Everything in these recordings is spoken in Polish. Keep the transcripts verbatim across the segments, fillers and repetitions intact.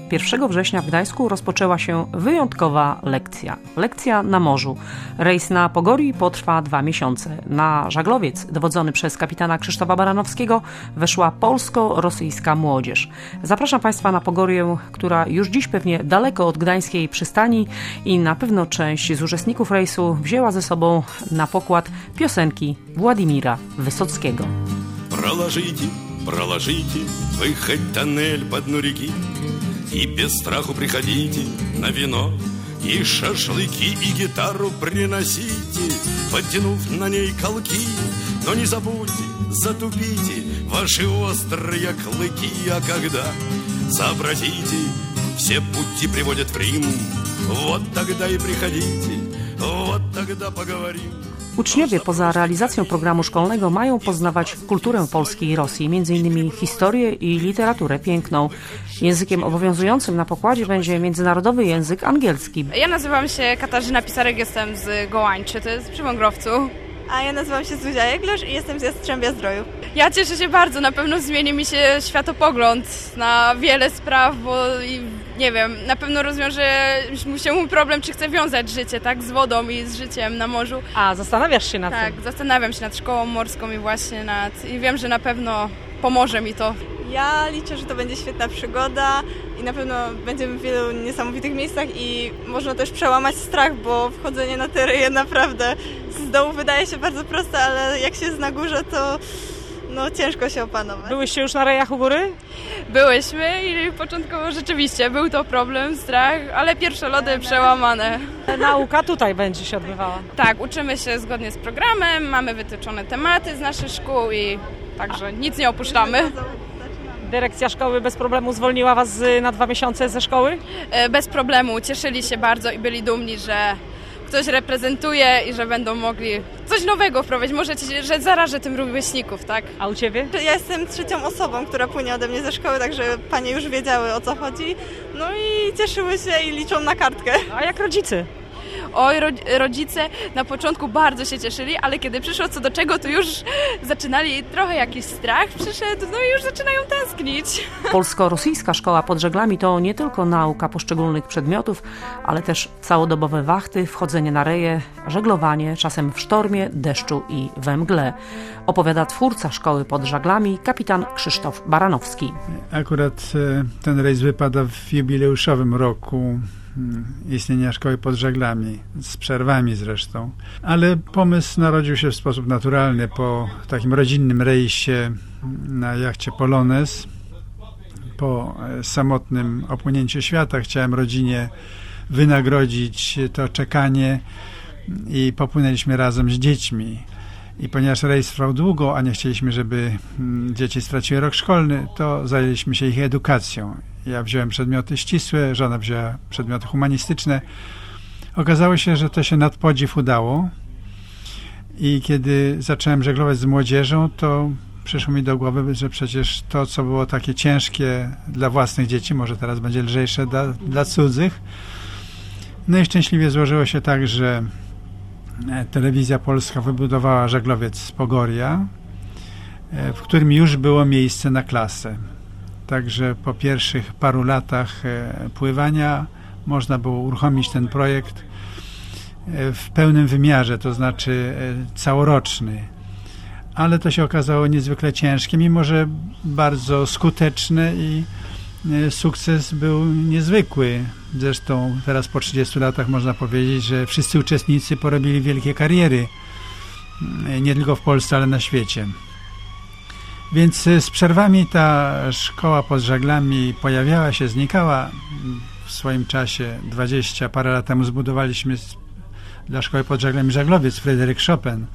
pierwszego września w Gdańsku rozpoczęła się wyjątkowa lekcja. Lekcja na morzu. Rejs na Pogorii potrwa dwa miesiące. Na żaglowiec dowodzony przez kapitana Krzysztofa Baranowskiego weszła polsko-rosyjska młodzież. Zapraszam Państwa na Pogorię, która już dziś pewnie daleko od gdańskiej przystani i na pewno część z uczestników rejsu wzięła ze sobą na pokład piosenki Władimira Wysockiego. Проложите, проложите вы хоть тоннель по дну реки, и без страху приходите на вино, и шашлыки, и гитару приносите, подтянув на ней колки. Но не забудьте, затупите ваши острые клыки, а когда сообразите, все пути приводят в Рим, вот тогда и приходите, вот тогда поговорим. Uczniowie poza realizacją programu szkolnego mają poznawać kulturę Polski i Rosji, między innymi historię i literaturę piękną. Językiem obowiązującym na pokładzie będzie międzynarodowy język angielski. Ja nazywam się Katarzyna Pisarek, jestem z Gołańczy, to jest przy Wągrowcu. A ja nazywam się Zuzia Jeglarz i jestem z Jastrzębia-Zdroju. Ja cieszę się bardzo, na pewno zmieni mi się światopogląd na wiele spraw, bo nie wiem, na pewno rozwiąże mu się mój problem, czy chcę wiązać życie, tak, z wodą i z życiem na morzu. A, zastanawiasz się nad tak, tym? Tak, zastanawiam się nad szkołą morską i właśnie nad, i wiem, że na pewno pomoże mi to. Ja liczę, że to będzie świetna przygoda i na pewno będziemy w wielu niesamowitych miejscach i można też przełamać strach, bo wchodzenie na te reje naprawdę z dołu wydaje się bardzo proste, ale jak się jest na górze, to no, ciężko się opanować. Byłyście już na rejach u góry? Byłyśmy i początkowo rzeczywiście był to problem, strach, ale pierwsze lody przełamane. Nauka tutaj będzie się odbywała. Tak, uczymy się zgodnie z programem, mamy wytyczone tematy z naszych szkół i także nic nie opuszczamy. Dyrekcja szkoły bez problemu zwolniła Was na dwa miesiące ze szkoły? Bez problemu, cieszyli się bardzo i byli dumni, że ktoś reprezentuje i że będą mogli coś nowego wprowadzić. Może że zarażę tym rówieśników, tak? A u Ciebie? Ja jestem trzecią osobą, która płynie ode mnie ze szkoły, także panie już wiedziały, o co chodzi. No i cieszyły się i liczą na kartkę. A jak rodzice? Oj, rodzice na początku bardzo się cieszyli, ale kiedy przyszło co do czego, to już zaczynali trochę jakiś strach przyszedł, no i już zaczynają tęsknić. Polsko-rosyjska szkoła pod żaglami to nie tylko nauka poszczególnych przedmiotów, ale też całodobowe wachty, wchodzenie na reje, żeglowanie, czasem w sztormie, deszczu i we mgle. Opowiada twórca szkoły pod żaglami, kapitan Krzysztof Baranowski. Akurat ten rejs wypada w jubileuszowym roku istnienia szkoły pod żaglami, z przerwami zresztą. Ale pomysł narodził się w sposób naturalny po takim rodzinnym rejsie na jachcie Polones. Po samotnym opłynięciu świata chciałem rodzinie wynagrodzić to czekanie i popłynęliśmy razem z dziećmi. I ponieważ rejs trwał długo, a nie chcieliśmy, żeby dzieci straciły rok szkolny, to zajęliśmy się ich edukacją. Ja wziąłem przedmioty ścisłe, żona wzięła przedmioty humanistyczne. Okazało się, że to się nad podziw udało i kiedy zacząłem żeglować z młodzieżą, to przyszło mi do głowy, że przecież to, co było takie ciężkie dla własnych dzieci, może teraz będzie lżejsze dla, dla cudzych. No i szczęśliwie złożyło się tak, że Telewizja Polska wybudowała żaglowiec Pogoria, w którym już było miejsce na klasę. Także po pierwszych paru latach pływania można było uruchomić ten projekt w pełnym wymiarze, to znaczy całoroczny. Ale to się okazało niezwykle ciężkie, mimo że bardzo skuteczne i sukces był niezwykły. Zresztą teraz po trzydziestu latach można powiedzieć, że wszyscy uczestnicy porobili wielkie kariery, nie tylko w Polsce, ale na świecie. Więc z przerwami ta szkoła pod żaglami pojawiała się, znikała. W swoim czasie, dwadzieścia parę lat temu, zbudowaliśmy dla szkoły pod żaglami żaglowiec Fryderyk Chopin.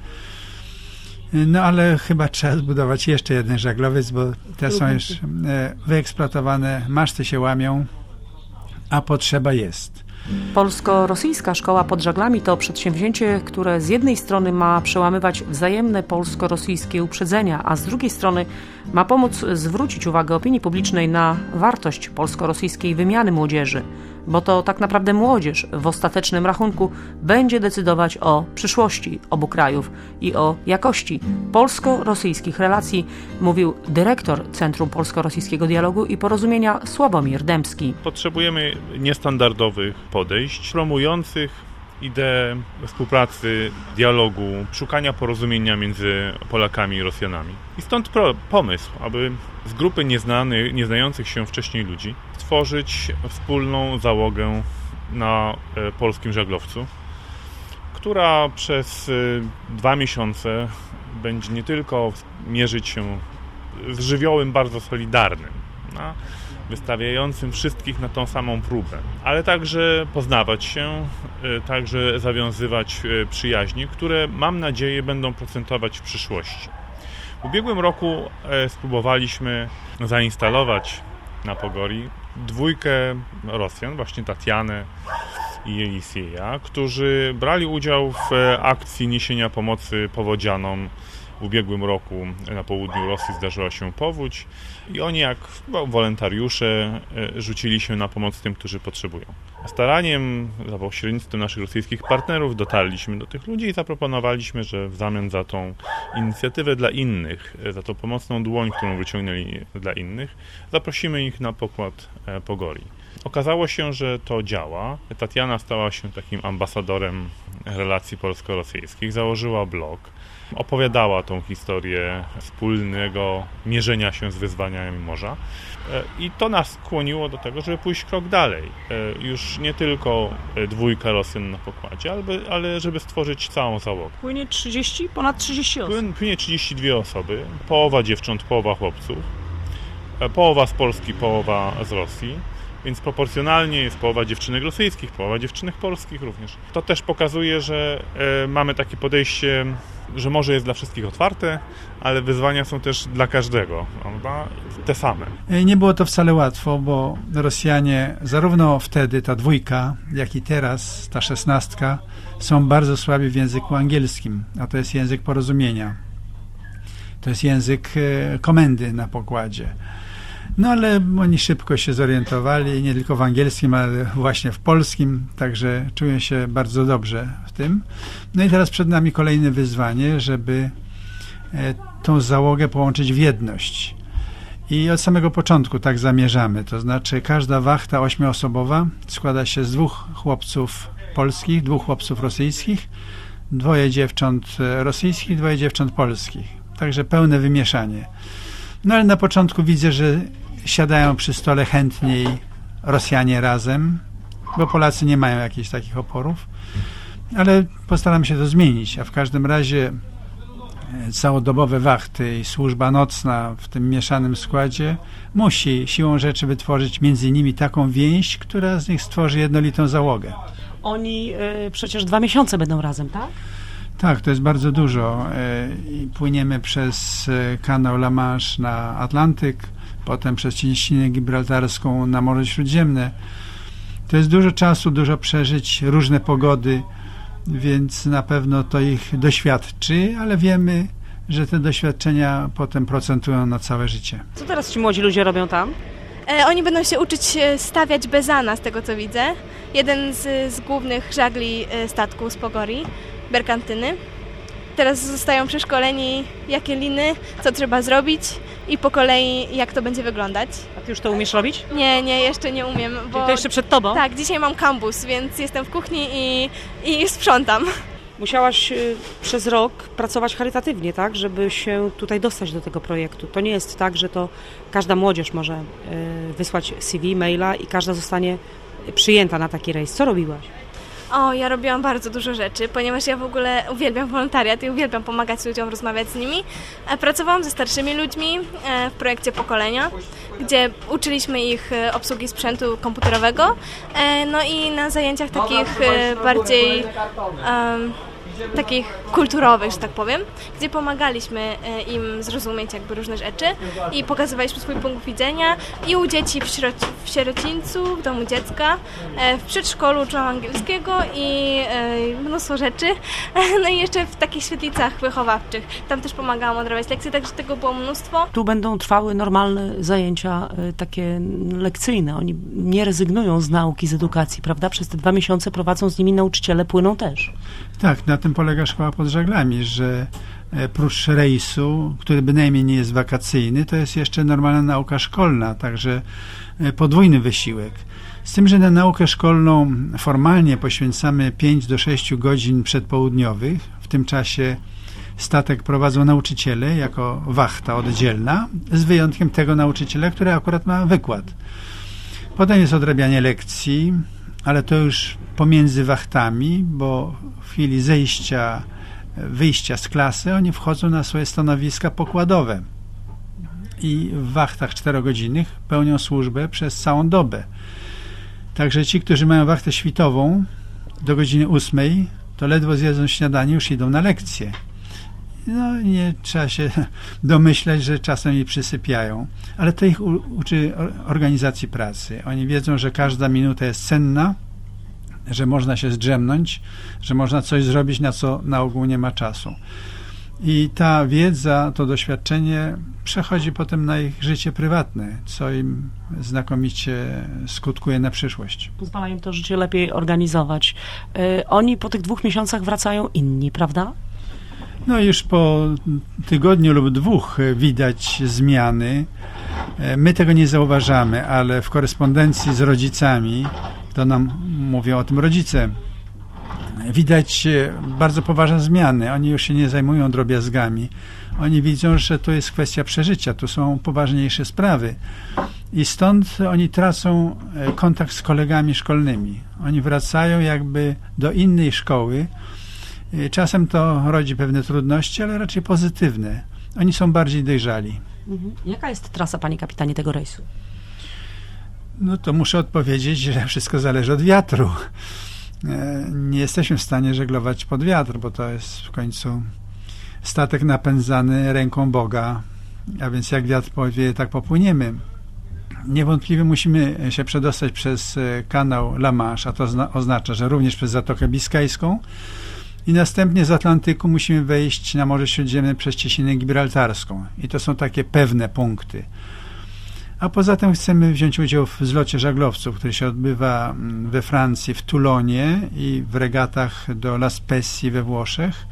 No ale chyba trzeba zbudować jeszcze jeden żaglowiec, bo te są już wyeksploatowane, maszty się łamią, a potrzeba jest. Polsko-rosyjska szkoła pod żaglami to przedsięwzięcie, które z jednej strony ma przełamywać wzajemne polsko-rosyjskie uprzedzenia, a z drugiej strony ma pomóc zwrócić uwagę opinii publicznej na wartość polsko-rosyjskiej wymiany młodzieży. bo to tak naprawdę młodzież w ostatecznym rachunku będzie decydować o przyszłości obu krajów i o jakości polsko-rosyjskich relacji, mówił dyrektor Centrum Polsko-Rosyjskiego Dialogu i Porozumienia Sławomir Dębski. Potrzebujemy niestandardowych podejść, promujących ideę współpracy, dialogu, szukania porozumienia między Polakami i Rosjanami. I stąd pro, pomysł, aby z grupy nieznanych, nieznających się wcześniej ludzi stworzyć wspólną załogę na e, polskim żaglowcu, która przez e, dwa miesiące będzie nie tylko mierzyć się z żywiołem bardzo solidarnym, no, wystawiającym wszystkich na tą samą próbę, ale także poznawać się, także zawiązywać przyjaźnie, które mam nadzieję będą procentować w przyszłości. W ubiegłym roku spróbowaliśmy zainstalować na Pogorii dwójkę Rosjan, właśnie Tatianę i Jelisieja, którzy brali udział w akcji niesienia pomocy powodzianom. W ubiegłym roku na południu Rosji zdarzyła się powódź i oni jak wolontariusze rzucili się na pomoc tym, którzy potrzebują. Staraniem, za pośrednictwem naszych rosyjskich partnerów dotarliśmy do tych ludzi i zaproponowaliśmy, że w zamian za tą inicjatywę dla innych, za tą pomocną dłoń, którą wyciągnęli dla innych, zaprosimy ich na pokład Pogorii. Okazało się, że to działa. Tatiana stała się takim ambasadorem relacji polsko-rosyjskich, założyła blog, opowiadała tą historię wspólnego mierzenia się z wyzwaniami morza i to nas skłoniło do tego, żeby pójść krok dalej. Już nie tylko dwójka Rosjan na pokładzie, ale żeby stworzyć całą załogę. Płynie trzydzieści, ponad trzydzieści osób. Płynie trzydzieści dwie osoby, połowa dziewcząt, połowa chłopców, połowa z Polski, połowa z Rosji. Więc proporcjonalnie jest połowa dziewczynek rosyjskich, połowa dziewczynek polskich również. To też pokazuje, że e, mamy takie podejście, że morze jest dla wszystkich otwarte, ale wyzwania są też dla każdego, prawda? Te same. Nie było to wcale łatwo, bo Rosjanie, zarówno wtedy ta dwójka, jak i teraz ta szesnastka, są bardzo słabi w języku angielskim, a to jest język porozumienia. To jest język e, komendy na pokładzie. No ale oni szybko się zorientowali, nie tylko w angielskim, ale właśnie w polskim, także czują się bardzo dobrze w tym. No i teraz przed nami kolejne wyzwanie, żeby tą załogę połączyć w jedność. I od samego początku tak zamierzamy, to znaczy każda wachta ośmioosobowa składa się z dwóch chłopców polskich, dwóch chłopców rosyjskich, dwoje dziewcząt rosyjskich, dwoje dziewcząt polskich. Także pełne wymieszanie. No ale na początku widzę, że siadają przy stole chętniej Rosjanie razem, bo Polacy nie mają jakichś takich oporów, ale postaram się to zmienić, a w każdym razie całodobowe wachty i służba nocna w tym mieszanym składzie musi siłą rzeczy wytworzyć między nimi taką więź, która z nich stworzy jednolitą załogę. Oni y, przecież dwa miesiące będą razem, tak? Tak, to jest bardzo dużo. Płyniemy przez kanał La Manche na Atlantyk, potem przez Cieśninę Gibraltarską na Morze Śródziemne. To jest dużo czasu, dużo przeżyć, różne pogody, więc na pewno to ich doświadczy, ale wiemy, że te doświadczenia potem procentują na całe życie. Co teraz ci młodzi ludzie robią tam? E, oni będą się uczyć stawiać bezana, z tego co widzę. Jeden z, z głównych żagli statku z Pogorii, Berkantyny. Teraz zostają przeszkoleni, jakie liny, co trzeba zrobić i po kolei jak to będzie wyglądać. A ty już to umiesz robić? Nie, nie, jeszcze nie umiem. Bo... Czyli to jeszcze przed tobą? Tak, dzisiaj mam kambus, więc jestem w kuchni i, i sprzątam. Musiałaś y, przez rok pracować charytatywnie, tak, żeby się tutaj dostać do tego projektu. To nie jest tak, że to każda młodzież może y, wysłać C V, maila i każda zostanie przyjęta na taki rejs. Co robiłaś? O, ja robiłam bardzo dużo rzeczy, ponieważ ja w ogóle uwielbiam wolontariat i uwielbiam pomagać ludziom, rozmawiać z nimi. Pracowałam ze starszymi ludźmi w projekcie Pokolenia, gdzie uczyliśmy ich obsługi sprzętu komputerowego. No i na zajęciach takich bardziej um, takich kulturowych, że tak powiem, gdzie pomagaliśmy im zrozumieć jakby różne rzeczy i pokazywaliśmy swój punkt widzenia i u dzieci w, sieroc- w sierocińcu, w domu dziecka, w przedszkolu uczyłam angielskiego i mnóstwo rzeczy, no i jeszcze w takich świetlicach wychowawczych. Tam też pomagałam odrabiać lekcje, także tego było mnóstwo. Tu będą trwały normalne zajęcia takie lekcyjne. Oni nie rezygnują z nauki, z edukacji, prawda? Przez te dwa miesiące prowadzą z nimi nauczyciele, płyną też. Tak, na tym polega szkoła pod żaglami, że prócz rejsu, który bynajmniej nie jest wakacyjny, to jest jeszcze normalna nauka szkolna, także podwójny wysiłek. Z tym, że na naukę szkolną formalnie poświęcamy pięć do sześciu godzin przedpołudniowych. W tym czasie statek prowadzą nauczyciele jako wachta oddzielna, z wyjątkiem tego nauczyciela, który akurat ma wykład. Potem jest odrabianie lekcji, ale to już pomiędzy wachtami, bo w chwili zejścia, wyjścia z klasy oni wchodzą na swoje stanowiska pokładowe i w wachtach czterogodzinnych pełnią służbę przez całą dobę. Także ci, którzy mają wachtę świtową do godziny ósmej, to ledwo zjedzą śniadanie, już idą na lekcje. No nie trzeba się domyślać, że czasem i przysypiają, ale to ich u, uczy organizacji pracy. Oni wiedzą, że każda minuta jest cenna, że można się zdrzemnąć, że można coś zrobić, na co na ogół nie ma czasu. I ta wiedza, to doświadczenie przechodzi potem na ich życie prywatne, co im znakomicie skutkuje na przyszłość. Pozwala im to życie lepiej organizować. Yy, oni po tych dwóch miesiącach wracają inni, prawda? No już po tygodniu lub dwóch widać zmiany. My tego nie zauważamy, ale w korespondencji z rodzicami, to nam mówią o tym rodzice, widać bardzo poważne zmiany. Oni już się nie zajmują drobiazgami. Oni widzą, że to jest kwestia przeżycia, tu są poważniejsze sprawy. I stąd oni tracą kontakt z kolegami szkolnymi. Oni wracają jakby do innej szkoły. Czasem to rodzi pewne trudności, ale raczej pozytywne. Oni są bardziej dojrzali. Mhm. Jaka jest trasa, panie kapitanie, tego rejsu? No to muszę odpowiedzieć, że wszystko zależy od wiatru. Nie jesteśmy w stanie żeglować pod wiatr, bo to jest w końcu statek napędzany ręką Boga, a więc jak wiatr powie, tak popłyniemy. Niewątpliwie musimy się przedostać przez kanał La Manche, a to oznacza, że również przez Zatokę Biskajską, i następnie z Atlantyku musimy wejść na Morze Śródziemne przez Cieśninę Gibraltarską. I to są takie pewne punkty. A poza tym chcemy wziąć udział w zlocie żaglowców, który się odbywa we Francji, w Toulonie i w regatach do La Spezia we Włoszech.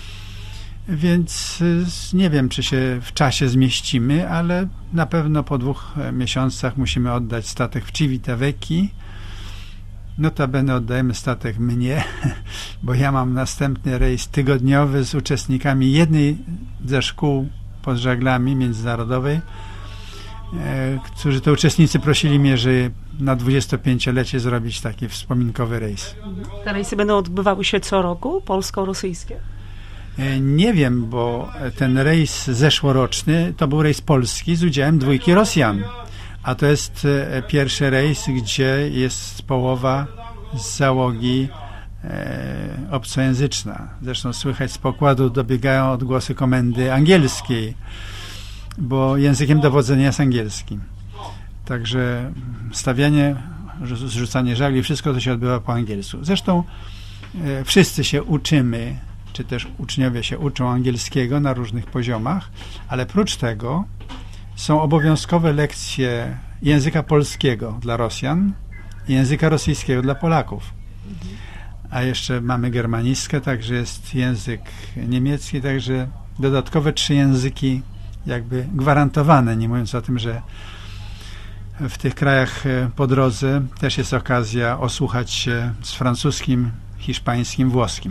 Więc nie wiem, czy się w czasie zmieścimy, ale na pewno po dwóch miesiącach musimy oddać statek w Civitavecchi. Notabene oddajemy statek mnie, bo ja mam następny rejs tygodniowy z uczestnikami jednej ze szkół pod żaglami międzynarodowej, którzy to uczestnicy prosili mnie, że na dwudziestopięciolecie zrobić taki wspominkowy rejs. Te rejsy będą odbywały się co roku, polsko-rosyjskie? Nie wiem, bo ten rejs zeszłoroczny to był rejs polski z udziałem dwójki Rosjan. A to jest pierwszy rejs, gdzie jest połowa z załogi e, obcojęzyczna. Zresztą słychać z pokładu dobiegają odgłosy komendy angielskiej, bo językiem dowodzenia jest angielski. Także stawianie, zrzucanie żagli, wszystko to się odbywa po angielsku. Zresztą e, wszyscy się uczymy, czy też uczniowie się uczą angielskiego na różnych poziomach, ale prócz tego są obowiązkowe lekcje języka polskiego dla Rosjan i języka rosyjskiego dla Polaków. A jeszcze mamy germanistkę, także jest język niemiecki, także dodatkowe trzy języki jakby gwarantowane, nie mówiąc o tym, że w tych krajach po drodze też jest okazja osłuchać się z francuskim, hiszpańskim, włoskim.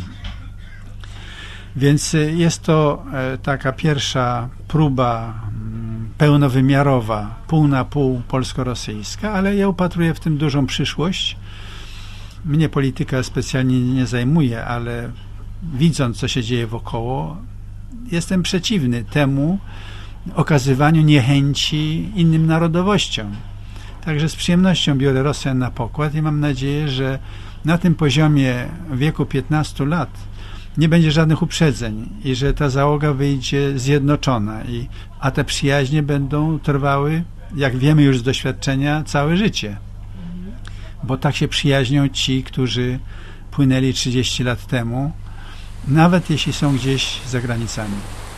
Więc jest to taka pierwsza próba pełnowymiarowa, pół na pół polsko-rosyjska, ale ja upatruję w tym dużą przyszłość. Mnie polityka specjalnie nie zajmuje, ale widząc, co się dzieje wokoło, jestem przeciwny temu okazywaniu niechęci innym narodowościom. Także z przyjemnością biorę Rosjan na pokład i mam nadzieję, że na tym poziomie w wieku piętnastu lat nie będzie żadnych uprzedzeń i że ta załoga wyjdzie zjednoczona, i, a te przyjaźnie będą trwały, jak wiemy już z doświadczenia, całe życie. Bo tak się przyjaźnią ci, którzy płynęli trzydzieści lat temu, nawet jeśli są gdzieś za granicami.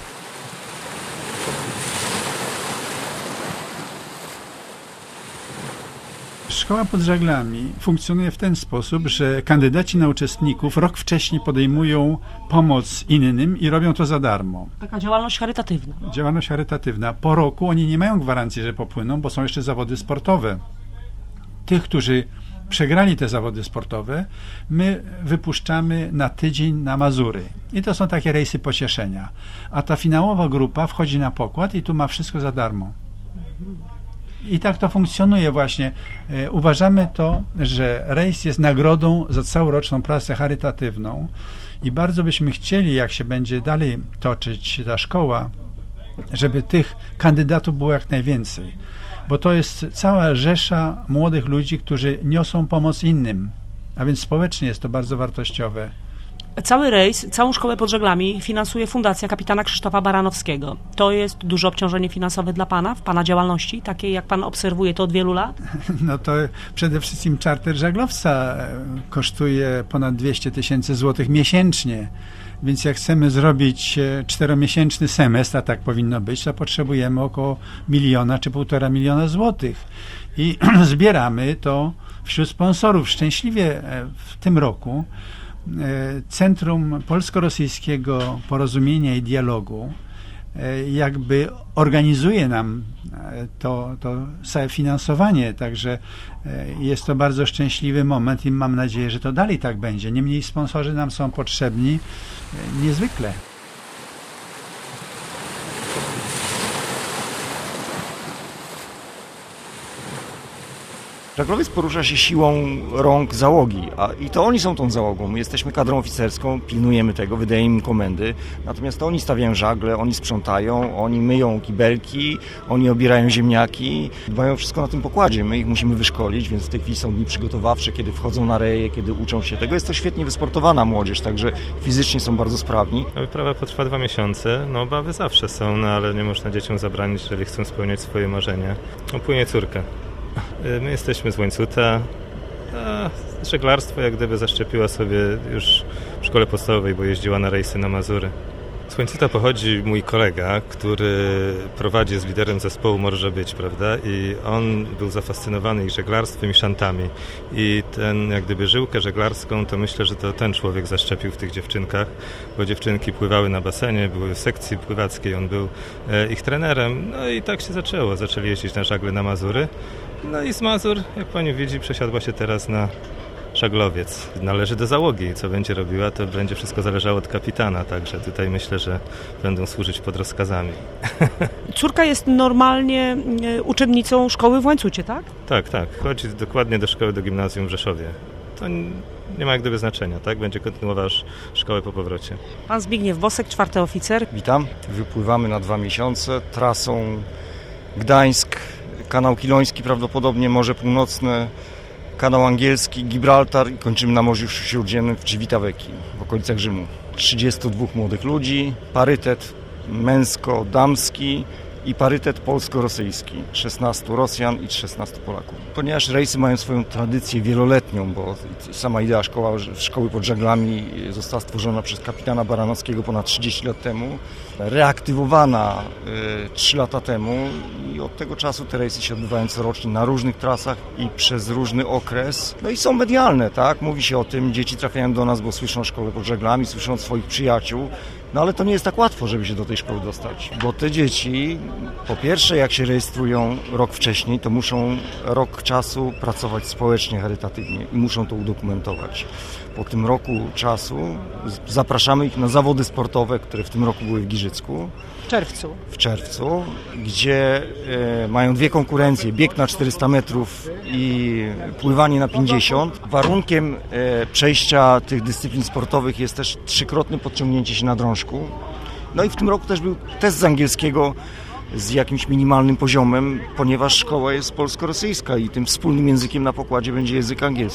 Szkoła pod Żaglami funkcjonuje w ten sposób, że kandydaci na uczestników rok wcześniej podejmują pomoc innym i robią to za darmo. Taka działalność charytatywna. Działalność charytatywna. Po roku oni nie mają gwarancji, że popłyną, bo są jeszcze zawody sportowe. Tych, którzy przegrali te zawody sportowe, my wypuszczamy na tydzień na Mazury. I to są takie rejsy pocieszenia. A ta finałowa grupa wchodzi na pokład i tu ma wszystko za darmo. I tak to funkcjonuje właśnie. E, uważamy to, że rejs jest nagrodą za całoroczną pracę charytatywną i bardzo byśmy chcieli, jak się będzie dalej toczyć ta szkoła, żeby tych kandydatów było jak najwięcej. Bo to jest cała rzesza młodych ludzi, którzy niosą pomoc innym, a więc społecznie jest to bardzo wartościowe. Cały rejs, całą szkołę pod Żaglami finansuje Fundacja Kapitana Krzysztofa Baranowskiego. To jest duże obciążenie finansowe dla Pana, w Pana działalności, takiej jak Pan obserwuje to od wielu lat? No to przede wszystkim czarter żaglowca kosztuje ponad dwieście tysięcy złotych miesięcznie. Więc jak chcemy zrobić czteromiesięczny semestr, a tak powinno być, to potrzebujemy około miliona czy półtora miliona złotych. I zbieramy to wśród sponsorów. Szczęśliwie w tym roku Centrum Polsko-Rosyjskiego Porozumienia i Dialogu jakby organizuje nam to, to całe finansowanie, także jest to bardzo szczęśliwy moment i mam nadzieję, że to dalej tak będzie. Niemniej sponsorzy nam są potrzebni niezwykle. Żaglowiec porusza się siłą rąk załogi, a i to oni są tą załogą. My jesteśmy kadrą oficerską, pilnujemy tego, wydajemy im komendy, natomiast to oni stawiają żagle, oni sprzątają, oni myją kibelki, oni obierają ziemniaki, dbają wszystko na tym pokładzie. My ich musimy wyszkolić, więc w tej chwili są dni przygotowawcze, kiedy wchodzą na reje, kiedy uczą się tego. Jest to świetnie wysportowana młodzież, także fizycznie są bardzo sprawni. Wyprawa potrwa dwa miesiące, no obawy zawsze są, no ale nie można dzieciom zabranić, jeżeli chcą spełniać swoje marzenia. Opłynie córkę. My jesteśmy z Łańcuta, a żeglarstwo jak gdyby zaszczepiła sobie już w szkole podstawowej, bo jeździła na rejsy na Mazury. Z Łańcuta pochodzi mój kolega, który prowadzi, jest liderem zespołu Może Być, prawda? I on był zafascynowany i żeglarstwem, i szantami. I ten, jak gdyby żyłkę żeglarską, to myślę, że to ten człowiek zaszczepił w tych dziewczynkach, bo dziewczynki pływały na basenie, były w sekcji pływackiej, on był e, ich trenerem. No i tak się zaczęło. Zaczęli jeździć na żagle na Mazury. No i z Mazur, jak pani widzi, przesiadła się teraz na żaglowiec. Należy do załogi. Co będzie robiła, to będzie wszystko zależało od kapitana. Także tutaj myślę, że będą służyć pod rozkazami. Córka jest normalnie uczennicą szkoły w Łańcucie, tak? Tak, tak. Chodzi dokładnie do szkoły, do gimnazjum w Rzeszowie. To nie ma jak gdyby znaczenia, tak? Będzie kontynuował szkołę po powrocie. Pan Zbigniew Bosek, czwarty oficer. Witam. Wypływamy na dwa miesiące trasą Gdańsk, Kanał Kiloński, prawdopodobnie Morze Północne, Kanał Angielski, Gibraltar i kończymy na Morzu Śródziemnym w Civitavecchii, w okolicach Rzymu. trzydziestu dwóch młodych ludzi, parytet męsko-damski i parytet polsko-rosyjski. szesnastu Rosjan i szesnastu Polaków. Ponieważ rejsy mają swoją tradycję wieloletnią, bo sama idea szkoła, szkoły pod żaglami została stworzona przez kapitana Baranowskiego ponad trzydzieści lat temu, reaktywowana trzy lata temu i od tego czasu te rejsy się odbywają corocznie na różnych trasach i przez różny okres. No i są medialne, tak? Mówi się o tym, dzieci trafiają do nas, bo słyszą szkołę pod żaglami, słyszą od swoich przyjaciół. No ale to nie jest tak łatwo, żeby się do tej szkoły dostać, bo te dzieci, po pierwsze jak się rejestrują rok wcześniej, to muszą rok czasu pracować społecznie, charytatywnie i muszą to udokumentować. Po tym roku czasu zapraszamy ich na zawody sportowe, które w tym roku były w Giżycku. W czerwcu. W czerwcu, gdzie e, mają dwie konkurencje, bieg na czterysta metrów i pływanie na pięćdziesiąt. Warunkiem e, przejścia tych dyscyplin sportowych jest też trzykrotne podciągnięcie się na drążku. No i w tym roku też był test z angielskiego z jakimś minimalnym poziomem, ponieważ szkoła jest polsko-rosyjska i tym wspólnym językiem na pokładzie będzie język angielski.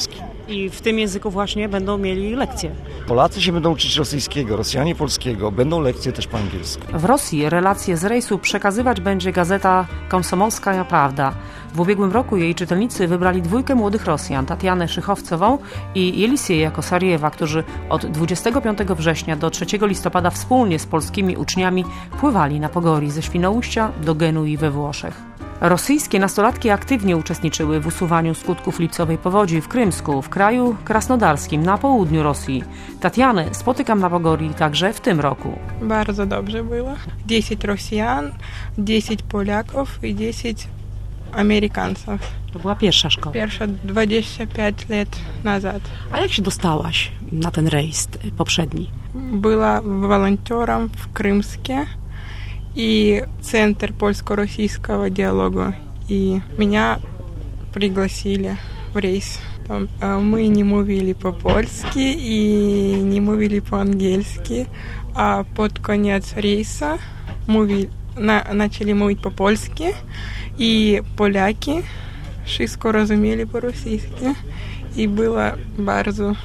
I w tym języku właśnie będą mieli lekcje. Polacy się będą uczyć rosyjskiego, Rosjanie polskiego, będą lekcje też po angielsku. W Rosji relacje z rejsu przekazywać będzie gazeta Komsomolskaja Prawda. W ubiegłym roku jej czytelnicy wybrali dwójkę młodych Rosjan, Tatianę Szychowcową i Jelisieja Kosariewa, którzy od dwudziestego piątego września do trzeciego listopada wspólnie z polskimi uczniami pływali na Pogori ze Świnoujścia do Genui we Włoszech. Rosyjskie nastolatki aktywnie uczestniczyły w usuwaniu skutków lipcowej powodzi w Krymsku, w kraju krasnodarskim na południu Rosji. Tatianę spotykam na Pogori także w tym roku. Bardzo dobrze było. dziesięć Rosjan, dziesięć Polaków i dziesięć Amerykanów. To była pierwsza szkoła. Pierwsza dwadzieścia pięć lat nazad. A jak się dostałaś na ten rejs poprzedni? Była волонтером w Krymskie и Центр польско-российского диалога. И меня пригласили в рейс. Там, э, мы не mówili по-польски и не mówili по-английски, а под конец рейса mówili, на, начали mówić по-польски, и поляки wszystko rozumieli по-российски. И было bardzo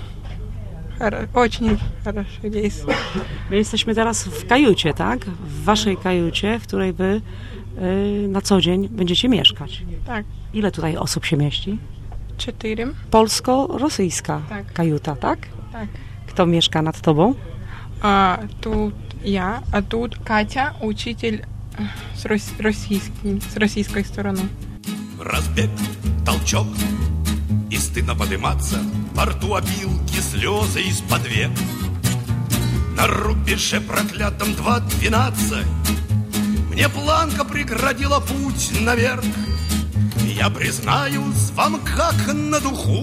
Очень хороший рейс. My jesteśmy teraz w kajucie, tak? W waszej kajucie, w której wy y, na co dzień będziecie mieszkać. Tak. Ile tutaj osób się mieści? Cztery. Polsko-rosyjska tak. kajuta, tak? Tak. Kto mieszka nad tobą? A tu ja, a tu Katia, uczyciel z, ros rosyjski, z rosyjskiej strony. Разбег, толчок, и стыдно подниматься, во рту опилки, слезы из-под век. На рубеже проклятом два двенадцать мне планка преградила путь наверх. Я признаюсь вам, как на духу,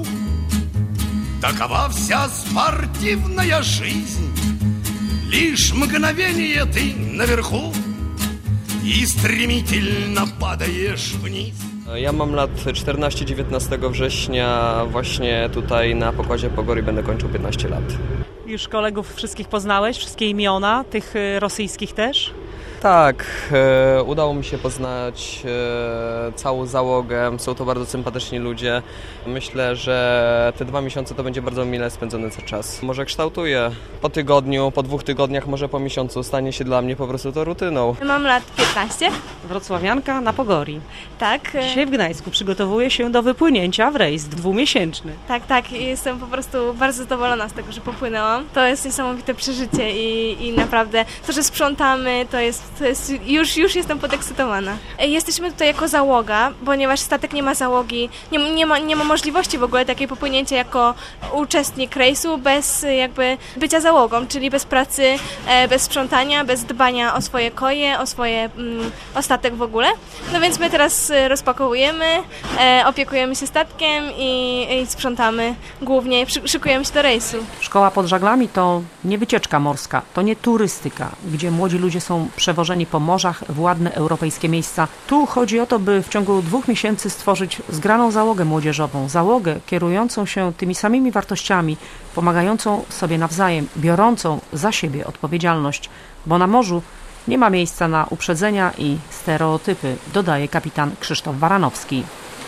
такова вся спортивная жизнь. Лишь мгновение ты наверху и стремительно падаешь вниз. Ja mam lat czternaście, dziewiętnastego września właśnie tutaj na pokładzie Pogori będę kończył piętnaście lat. Już kolegów wszystkich poznałeś? Wszystkie imiona? Tych rosyjskich też? Tak, e, udało mi się poznać e, całą załogę, są to bardzo sympatyczni ludzie. Myślę, że te dwa miesiące to będzie bardzo mile spędzony czas. Może kształtuję po tygodniu, po dwóch tygodniach, może po miesiącu stanie się dla mnie po prostu to rutyną. Mam lat piętnaście. Wrocławianka na Pogori. Tak. Dzisiaj w Gdańsku przygotowuje się do wypłynięcia w rejs dwumiesięczny. Tak, tak. I jestem po prostu bardzo zadowolona z tego, że popłynęłam. To jest niesamowite przeżycie i, i naprawdę to, że sprzątamy, to jest To jest, już, już jestem podekscytowana. Jesteśmy tutaj jako załoga, ponieważ statek nie ma załogi, nie, nie, ma, nie ma możliwości w ogóle takiej popłynięcia jako uczestnik rejsu bez jakby bycia załogą, czyli bez pracy, bez sprzątania, bez dbania o swoje koje, o swoje mm, o statek w ogóle. No więc my teraz rozpakowujemy, opiekujemy się statkiem i, i sprzątamy głównie, szykujemy się do rejsu. Szkoła pod żaglami to nie wycieczka morska, to nie turystyka, gdzie młodzi ludzie są przewożeni po morzach w ładne europejskie miejsca. Tu chodzi o to, by w ciągu dwóch miesięcy stworzyć zgraną załogę młodzieżową, załogę kierującą się tymi samymi wartościami, pomagającą sobie nawzajem, biorącą za siebie odpowiedzialność, bo na morzu nie ma miejsca na uprzedzenia i stereotypy, dodaje kapitan Krzysztof Baranowski.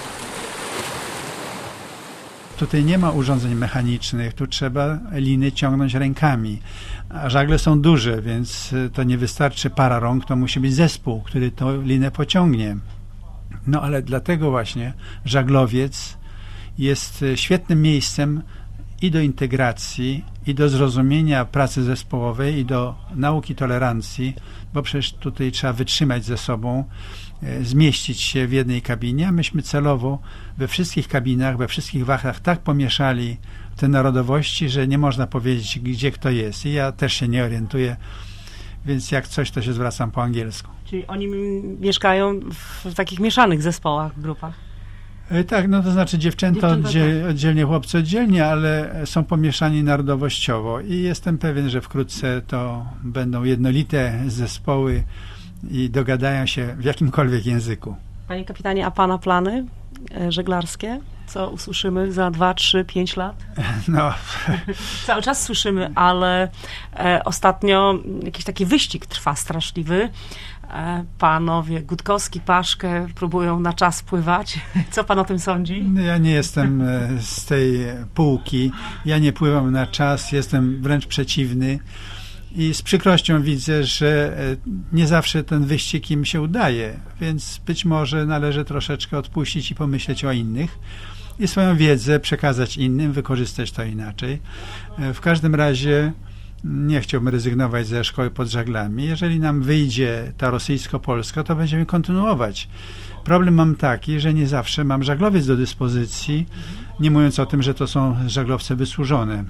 Tutaj nie ma urządzeń mechanicznych, tu trzeba liny ciągnąć rękami. A żagle są duże, więc to nie wystarczy para rąk, to musi być zespół, który tą linę pociągnie. No ale dlatego właśnie żaglowiec jest świetnym miejscem i do integracji, i do zrozumienia pracy zespołowej, i do nauki tolerancji, bo przecież tutaj trzeba wytrzymać ze sobą, zmieścić się w jednej kabinie, a myśmy celowo we wszystkich kabinach, we wszystkich wachach tak pomieszali te narodowości, że nie można powiedzieć, gdzie kto jest. I ja też się nie orientuję, więc jak coś, to się zwracam po angielsku. Czyli oni mieszkają w takich mieszanych zespołach, grupach? Tak, no to znaczy dziewczęta, Dziewczęta oddziel, tak. oddzielnie, chłopcy oddzielnie, ale są pomieszani narodowościowo i jestem pewien, że wkrótce to będą jednolite zespoły i dogadają się w jakimkolwiek języku. Panie kapitanie, a pana plany żeglarskie? Co usłyszymy za dwa, trzy, pięć lat? No. Cały czas słyszymy, ale e, ostatnio jakiś taki wyścig trwa straszliwy. E, panowie Gutkowski, Paszkę próbują na czas pływać. Co pan o tym sądzi? No, ja nie jestem z tej półki. Ja nie pływam na czas, jestem wręcz przeciwny. I z przykrością widzę, że nie zawsze ten wyścig im się udaje, więc być może należy troszeczkę odpuścić i pomyśleć o innych i swoją wiedzę przekazać innym, wykorzystać to inaczej. W każdym razie nie chciałbym rezygnować ze szkoły pod żaglami. Jeżeli nam wyjdzie ta rosyjsko-polska, to będziemy kontynuować. Problem mam taki, że nie zawsze mam żaglowiec do dyspozycji, nie mówiąc o tym, że to są żaglowce wysłużone.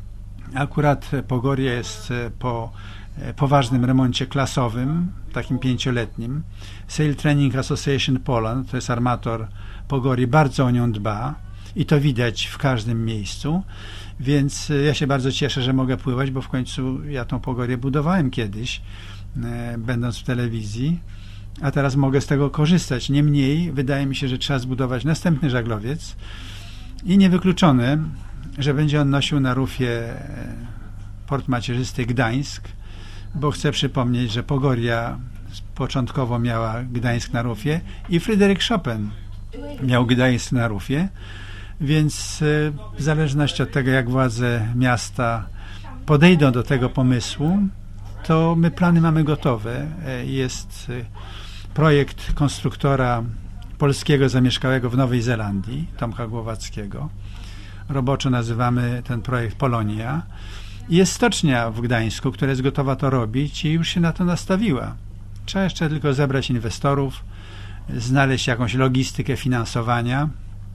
Akurat Pogoria jest po poważnym remoncie klasowym, takim pięcioletnim. Sail Training Association Poland, to jest armator Pogorii, bardzo o nią dba i to widać w każdym miejscu, więc ja się bardzo cieszę, że mogę pływać, bo w końcu ja tą Pogorię budowałem kiedyś, będąc w telewizji, a teraz mogę z tego korzystać. Niemniej wydaje mi się, że trzeba zbudować następny żaglowiec i niewykluczone, że będzie on nosił na rufie port macierzysty Gdańsk, bo chcę przypomnieć, że Pogoria początkowo miała Gdańsk na rufie i Fryderyk Chopin miał Gdańsk na rufie, więc w zależności od tego, jak władze miasta podejdą do tego pomysłu, to my plany mamy gotowe. Jest projekt konstruktora polskiego zamieszkałego w Nowej Zelandii, Tomka Głowackiego. Roboczo nazywamy ten projekt Polonia. Jest stocznia w Gdańsku, która jest gotowa to robić i już się na to nastawiła. Trzeba jeszcze tylko zebrać inwestorów, znaleźć jakąś logistykę finansowania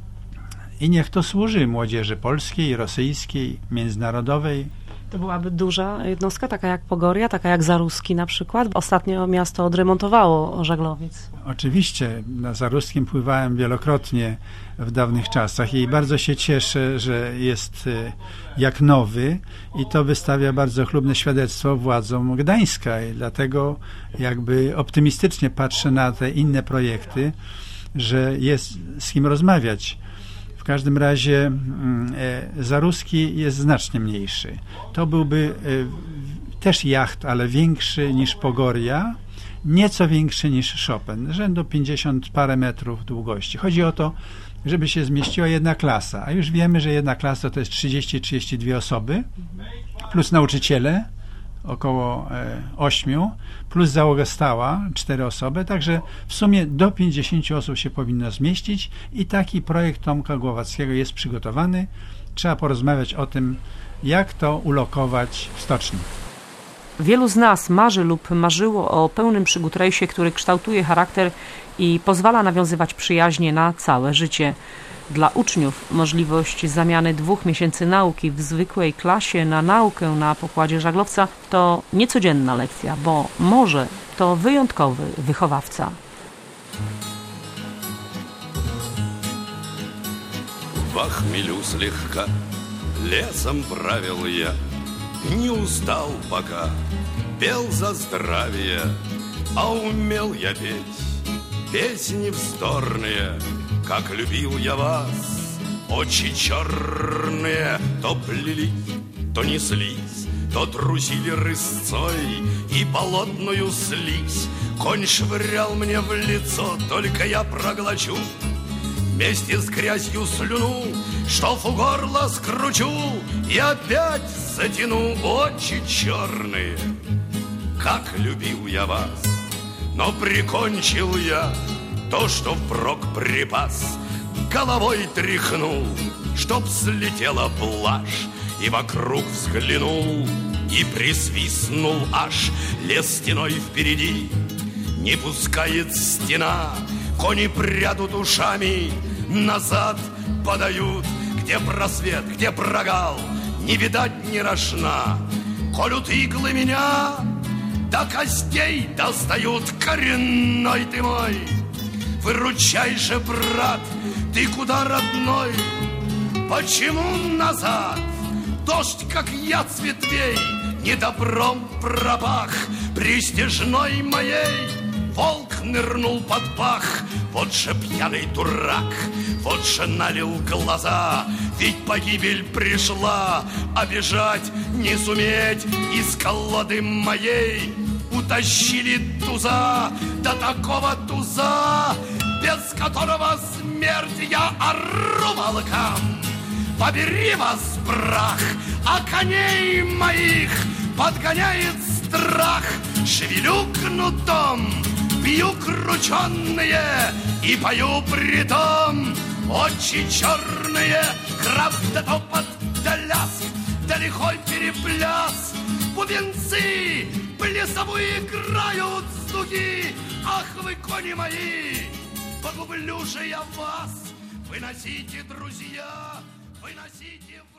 i niech to służy młodzieży polskiej, rosyjskiej, międzynarodowej. To byłaby duża jednostka, taka jak Pogoria, taka jak Zaruski na przykład. Ostatnio miasto odremontowało żaglowiec. Oczywiście, na Zaruskim pływałem wielokrotnie w dawnych czasach i bardzo się cieszę, że jest jak nowy i to wystawia bardzo chlubne świadectwo władzom Gdańska i dlatego jakby optymistycznie patrzę na te inne projekty, że jest z kim rozmawiać. W każdym razie e, Zaruski jest znacznie mniejszy. To byłby e, też jacht, ale większy niż Pogoria, nieco większy niż Chopin, rzędu pięćdziesiąt parę metrów długości. Chodzi o to, żeby się zmieściła jedna klasa, a już wiemy, że jedna klasa to jest trzydzieści trzydzieści dwie osoby, plus nauczyciele, około ośmiu, plus załoga stała, cztery osoby, także w sumie do pięćdziesięciu osób się powinno zmieścić i taki projekt Tomka Głowackiego jest przygotowany. Trzeba porozmawiać o tym, jak to ulokować w stoczni. Wielu z nas marzy lub marzyło o pełnym przygód rejsie, który kształtuje charakter i pozwala nawiązywać przyjaźnie na całe życie. Dla uczniów możliwość zamiany dwóch miesięcy nauki w zwykłej klasie na naukę na pokładzie żaglowca to niecodzienna lekcja, bo morze to wyjątkowy wychowawca. В хмелю слегка лесом правил я, не устал пока, пел за здравие, а умел я петь песни вздорные, как любил я вас, очи черные, то плелись, то неслись, то трусили рысцой и болотную слизь. Конь швырял мне в лицо, только я проглочу вместе с грязью слюну, штоф у горла скручу и опять затяну. Очи черные, как любил я вас, но прикончил я то, что впрок припас. Головой тряхнул, чтоб слетела блажь, и вокруг взглянул, и присвистнул аж. Лес стеной впереди, не пускает стена, кони прядут ушами, назад подают. Где просвет, где прогал, не видать ни рожна. Колют иглы меня, до костей достают. Коренной ты мой, выручай же, брат, ты куда, родной? Почему назад? Дождь, как яд с ветвей, недобром пропах престижной моей. Волк нырнул под пах. Вот же пьяный дурак, вот же налил глаза. Ведь погибель пришла, а бежать не суметь. Из колоды моей утащили туза, до такого туза, без которого смерть. Я ору волкам: побери вас, прах, а коней моих подгоняет страх. Шевелю кнутом, бью крученные и пою притом. Очи черные, храп да топот да ляск, да лихой перепляс. Бубенцы плясовую играют с дуги. Ах вы, кони мои, погублю же я вас. Выносите, друзья, выносите.